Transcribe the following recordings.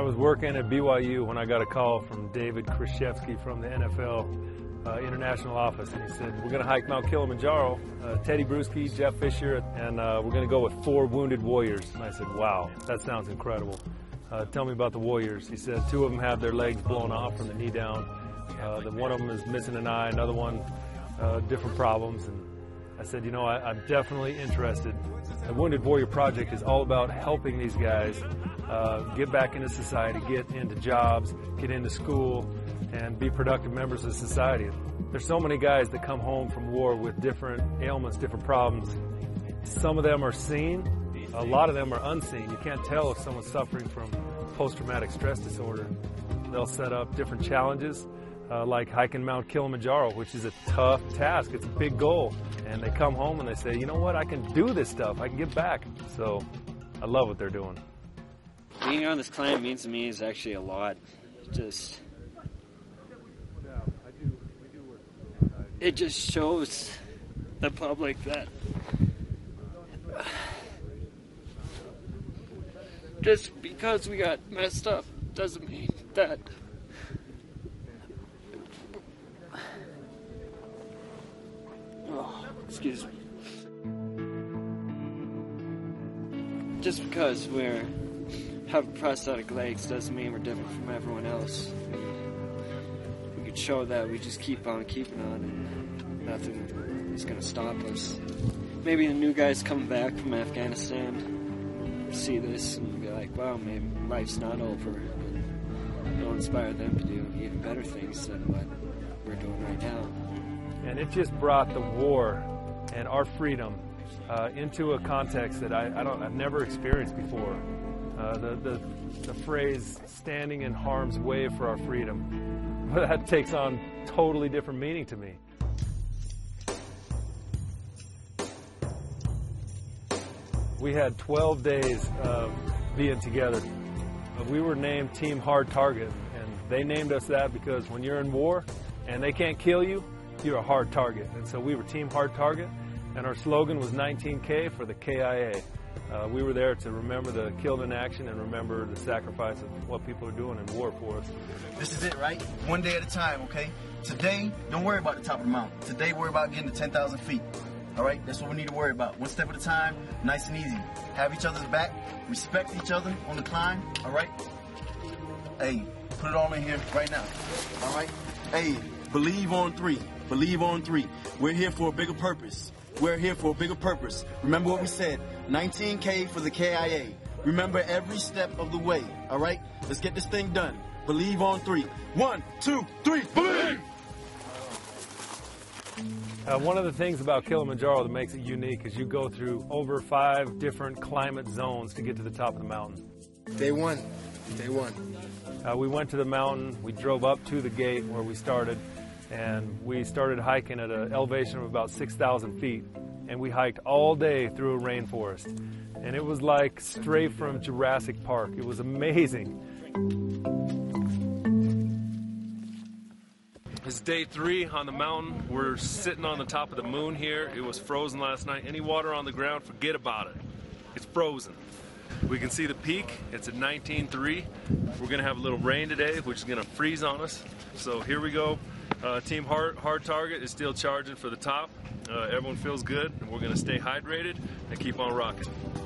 I was working at BYU when I got a call from David Krzyzewski from the NFL International Office, and he said, we're going to hike Mount Kilimanjaro, Teddy Bruschi, Jeff Fisher, and we're going to go with 4 wounded warriors. And I said, wow, that sounds incredible. Tell me about the warriors. He said 2 of them have their legs blown off from the knee down. One of them is missing an eye, another one, different problems. And I said, you know, I'm definitely interested. The Wounded Warrior Project is all about helping these guys get back into society, get into jobs, get into school, and be productive members of society. There's so many guys that come home from war with different ailments, different problems. Some of them are seen, a lot of them are unseen. You can't tell if someone's suffering from post-traumatic stress disorder. They'll set up different challenges, like hiking Mount Kilimanjaro, which is a tough task. It's a big goal. And they come home and they say, you know what, I can do this stuff. I can get back. So I love what they're doing. Being on this climb means to me is actually a lot. It just shows the public that just because we got messed up doesn't mean that excuse me. Just because we have prosthetic legs doesn't mean we're different from everyone else. We could show that we just keep on keeping on and nothing is going to stop us. Maybe the new guys coming back from Afghanistan see this and be like, wow, maybe life's not over. But it'll inspire them to do even better things than what we're doing right now. And it just brought the war and our freedom into a context that I've never experienced before. The phrase "standing in harm's way for our freedom," that takes on totally different meaning to me. We had 12 days of being together. We were named Team Hard Target, and they named us that because when you're in war and they can't kill you, you're a hard target. And so we were Team Hard Target, and our slogan was 19K for the KIA. We were there to remember the killed in action and remember the sacrifice of what people are doing in war for us. This is it, right? One day at a time, okay? Today, don't worry about the top of the mountain. Today, worry about getting to 10,000 feet. All right? That's what we need to worry about. One step at a time, nice and easy. Have each other's back, respect each other on the climb, all right? Hey, put it all in here right now, all right? Hey, believe on 3. Believe on 3. We're here for a bigger purpose. We're here for a bigger purpose. Remember what we said, 19K for the KIA. Remember every step of the way, all right? Let's get this thing done. Believe on 3. 1, 2, 3, believe! One of the things about Kilimanjaro that makes it unique is you go through over 5 different climate zones to get to the top of the mountain. Day one. We went to the mountain, we drove up to the gate where we started, and we started hiking at an elevation of about 6,000 feet. And we hiked all day through a rainforest. And it was like straight from Jurassic Park. It was amazing. It's day 3 on the mountain. We're sitting on the top of the moon here. It was frozen last night. Any water on the ground, forget about it. It's frozen. We can see the peak. It's at 19.3. We're gonna have a little rain today, which is gonna freeze on us. So here we go. Team Hard Target is still charging for the top. Everyone feels good, and we're gonna stay hydrated and keep on rocking.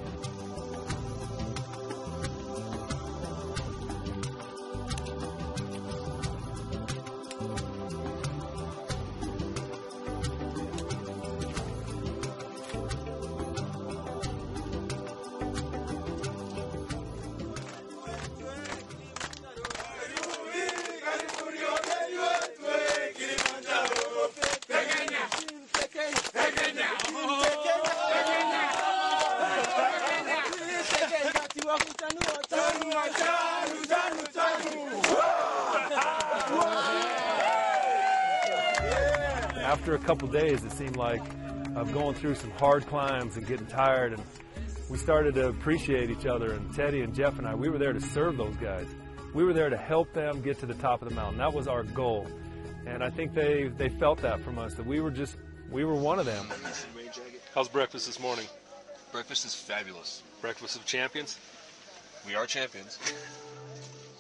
After a couple days, it seemed like of going through some hard climbs and getting tired, and we started to appreciate each other. And Teddy and Jeff and I, we were there to serve those guys. We were there to help them get to the top of the mountain. That was our goal. And I think they felt that from us, that we were one of them. How's breakfast this morning? Breakfast is fabulous. Breakfast of champions? We are champions.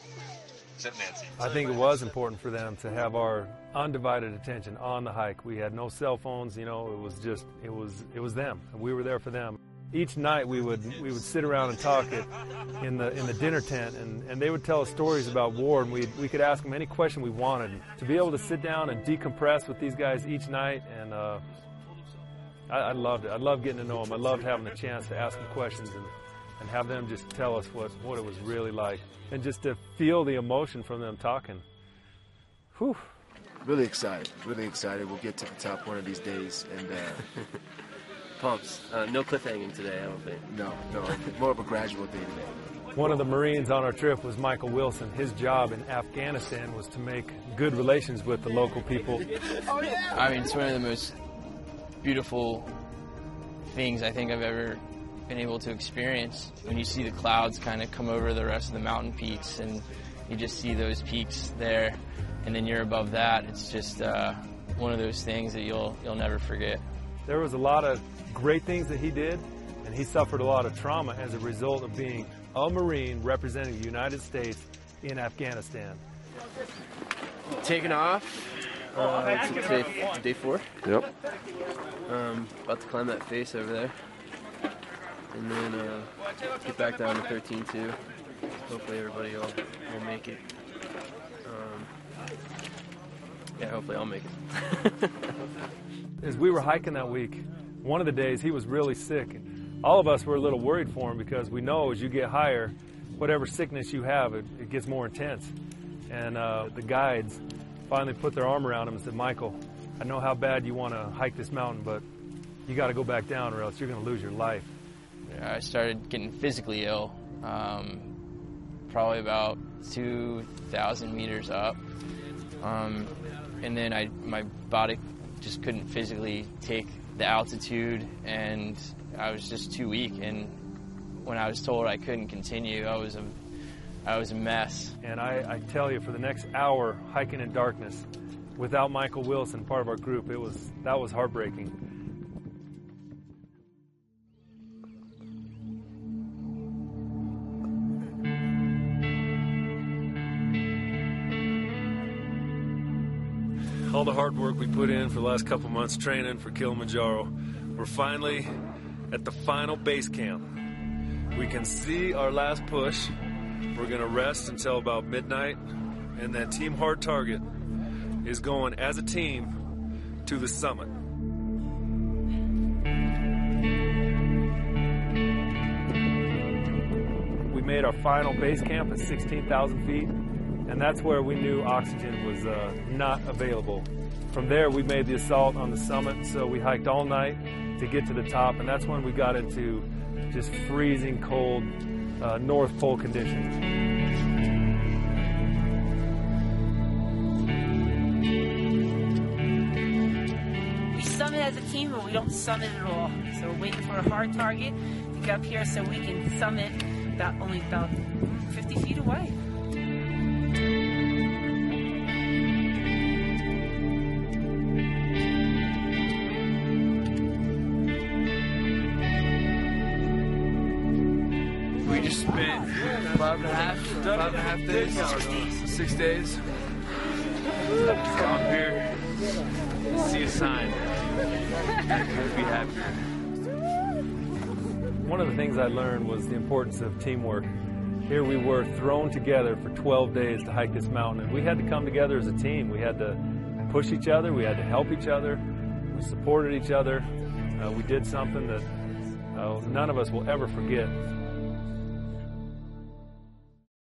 I think it was important for them to have our undivided attention on the hike. We had no cell phones, you know, it was them, and we were there for them. Each night we would sit around and talk in the dinner tent, and they would tell us stories about war, and we could ask them any question we wanted. To be able to sit down and decompress with these guys each night, and I loved it. I loved getting to know them. I loved having the chance to ask them questions and have them just tell us what it was really like, and just to feel the emotion from them talking. Whew. Really excited. Really excited. We'll get to the top one of these days, and pumps. No cliffhanging today, I don't think. No, more of a gradual day today. One of the Marines on our trip was Michael Wilson. His job in Afghanistan was to make good relations with the local people. Oh, yeah. I mean, it's one of the most beautiful things I think I've ever been able to experience. When you see the clouds kind of come over the rest of the mountain peaks, and you just see those peaks there, and then you're above that, it's just one of those things that you'll never forget. There was a lot of great things that he did, and he suffered a lot of trauma as a result of being a Marine representing the United States in Afghanistan. Taking off. It's day 4. Yep. About to climb that face over there. And then get back down to 13-2. Hopefully everybody will make it. Yeah, hopefully I'll make it. As we were hiking that week, one of the days he was really sick. All of us were a little worried for him because we know as you get higher, whatever sickness you have, it gets more intense. And the guides finally put their arm around him and said, "Michael, I know how bad you want to hike this mountain, but you got to go back down or else you're going to lose your life." I started getting physically ill probably about 2,000 meters up. And then my body just couldn't physically take the altitude, and I was just too weak. And when I was told I couldn't continue, I was a mess. And I tell you, for the next hour hiking in darkness, without Michael Wilson, part of our group, that was heartbreaking. All the hard work we put in for the last couple months training for Kilimanjaro, we're finally at the final base camp. We can see our last push. We're gonna rest until about midnight, and then Team Hard Target is going as a team to the summit. We made our final base camp at 16,000 feet. And that's where we knew oxygen was not available. From there, we made the assault on the summit, so we hiked all night to get to the top, and that's when we got into just freezing cold North Pole conditions. We summit as a team, but we don't summit at all. So we're waiting for a hard target to get up here so we can summit only about 50 feet away. We just spent 5.5 days, 6 days. Come here, see a sign. We'll be happy. One of the things I learned was the importance of teamwork. Here we were thrown together for 12 days to hike this mountain, and we had to come together as a team. We had to push each other, we had to help each other, we supported each other. We did something that none of us will ever forget.